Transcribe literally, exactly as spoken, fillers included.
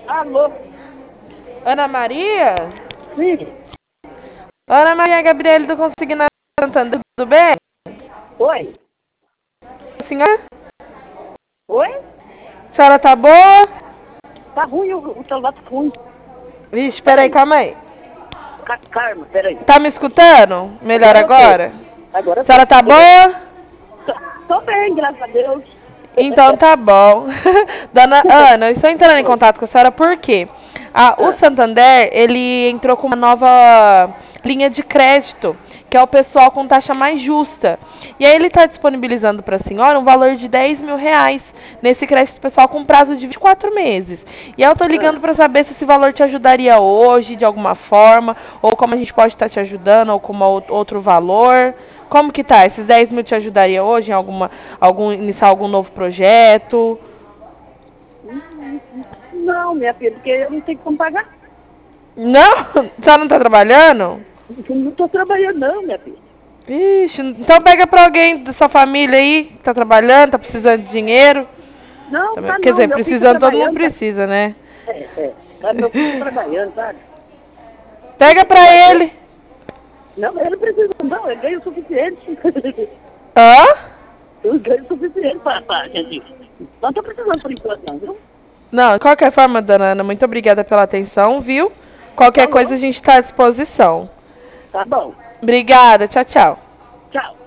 Alô? Ana Maria? Sim. Ana Maria Gabriele do Consignado Santander, tudo bem? Oi? Senhora? Oi? A senhora tá boa? Tá ruim, o, o celular tá ruim. Vixe, peraí, Peraí. calma aí. Ca- Calma, peraí. Tá me escutando? Melhor Agora eu tô. agora? Agora A eu tô. senhora tá boa? Tô, tô bem, graças a Deus. Então tá bom. Dona Ana, eu estou entrando em Oi. contato com a senhora porque a, o Ah, Santander, ele entrou com uma nova linha de crédito, que é o pessoal com taxa mais justa. E aí ele está disponibilizando para a senhora um valor de dez mil reais nesse crédito pessoal com prazo de vinte e quatro meses. E aí eu estou ligando ah. para saber se esse valor te ajudaria hoje, de alguma forma, ou como a gente pode estar te ajudando, ou com uma ou- outro valor. Como que tá? Esses dez mil te ajudaria hoje em alguma, algum, iniciar algum novo projeto? Hum, Não, minha filha, porque eu não tenho como pagar. Não? Só não tá trabalhando? Eu não tô trabalhando, não, minha filha. Ixi, então pega pra alguém da sua família aí, que tá trabalhando, tá precisando de dinheiro. Não, Também- tá Quer não. dizer, Meu filho tá precisando, todo mundo trabalhando, tá? precisa, né? É, é. Tá, meu filho tá trabalhando, sabe? Ele Pega tá pra trabalhando. ele. Não, ele não precisa, não. Ele ganha o suficiente. Hã? Eu ganho o suficiente pra, pra gente. Não tô precisando por enquanto, não, viu? Não, de qualquer forma, dona Ana, muito obrigada pela atenção, viu? Qualquer coisa Falou? a gente tá à disposição. Tá bom. Obrigada, tchau, tchau. Tchau.